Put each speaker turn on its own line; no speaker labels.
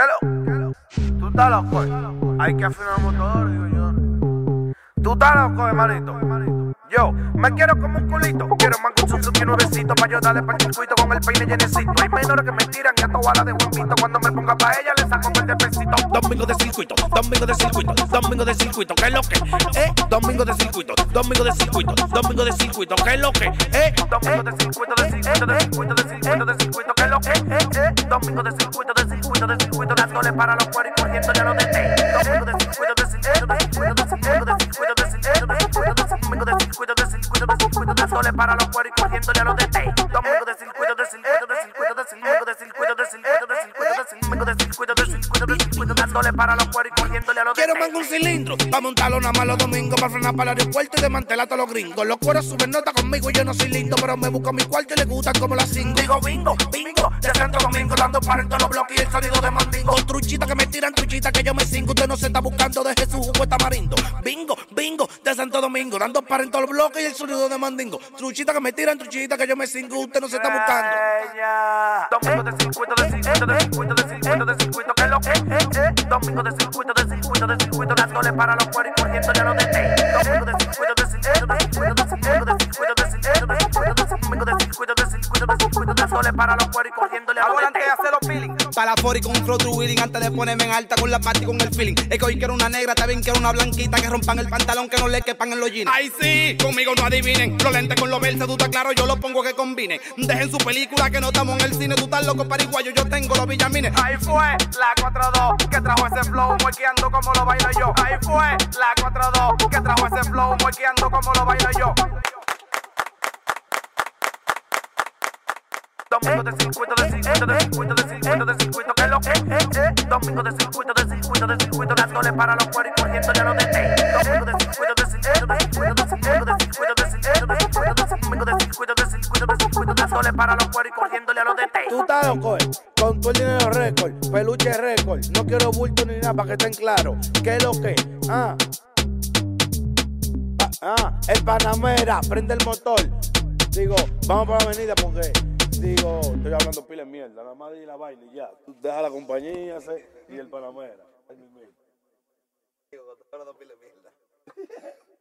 Tú estás loco. Hay que afinar el motor, digo yo. Tú estás loco, hermanito. Yo me quiero como un culito. Quiero más con Suzuki nuevecito pa' yo darle pa' el circuito con el peine llenecito. Hay menores que me tiran y a todas las de buen visto. Cuando me ponga pa' ella le saco 20 pesitos. Domingo de circuito, domingo de circuito, domingo de circuito, ¿qué es lo que? Domingo de circuito, domingo de circuito, domingo de circuito, ¿qué es lo que? Domingo de circuito, de circuito, de circuito, de circuito, de circuito, ¿qué es lo que? Domingo de circuito, de circuito, de circuito, dándole para los cueros y corriendo ya los deté. Domingo de circuito, de circuito, de circuito, de circuito, de circuito, de circuito, de circuito, de circuito, de circuito, de circuito, de circuito, dándole para los cueros y corriendo ya los deté. Domingo de circuito, de circuito, de circuito, de circuito, de circuito, de circuito, de circuito, de circuito, de circuito, de circuito, de circuito, dándole para los cueros y corriéndole a los deté. Quiero más un cilindro pa' montarlo nada más los domingos, pa' frenar para el aeropuerto y desmantelar a todos los gringos. Los cueros suben nota conmigo y yo no soy lindo, pero me busco mi cuarto y le gustan como las 5. Digo bingo, bingo, de Santo Domingo, dando para en todos los bloques y el sonido de mandingo. Truchita que me tiran, truchita que yo me cingo. Usted no se está buscando de Jesús jugo tamarindo. Bingo, bingo, de Santo Domingo, dando para en todos los bloques y el sonido de mandingo. Truchita que me tiran, truchita que yo me cingo. Usted no se está buscando. Domingo de circuito, de circuito, de circuito, de circuito, de circuito, ¿qué es lo que? Domingo de circuito, de circuito, de circuito, dándole para los cueros y corriendo ya los deté. Domingo de circuito, de circuito, de circuito, de circuito, de circuito, de circuito, de circuito, de circuito, de circuito, de circuito, de circuito, dándole para los cueros y corriéndole a los deté. Antes de hacer los peeling,
para la fori con un flow true wheeling, antes de ponerme en alta con la party con el feeling. Es que hoy quiero una negra, también quiero una blanquita, que rompan el pantalón, que no le quepan en los jeans. Ay sí, conmigo no adivinen, los lentes con los verdes, tú estás claro, yo lo pongo que combine. Dejen su película que no estamos en el cine, tú estás loco pariguayo, yo tengo los villamines.
Ahí fue la 4-2 que trajo ese flow, muequeando como lo bailo yo. Ahí fue la 4-2 que trajo ese flow, muequeando como lo bailo yo. Domingo de circuito, de circuito, de circuito, de circuito, de circuito, ¿qué es lo que? Domingo de circuito, de circuito, de circuito, dándole para los cueros y corriendo ya los deté. Domingo de circuito, de circuito, de circuito, de circuito, de circuito, de circuito, de circuito, de circuito, de circuito, de circuito, de circuito, dándole para los cueros y corriéndole a los deté.
Tú estás loco, con tu el dinero récord, peluche récord. No quiero bulto ni nada para que estén claros. ¿Qué es lo que? El Panamera, prende el motor. Digo, vamos para la avenida porque... Digo, estoy hablando pila de mierda, nada más di la vaina y ya. Tú deja la compañía y el Panamera. Digo, estoy hablando pila de mierda.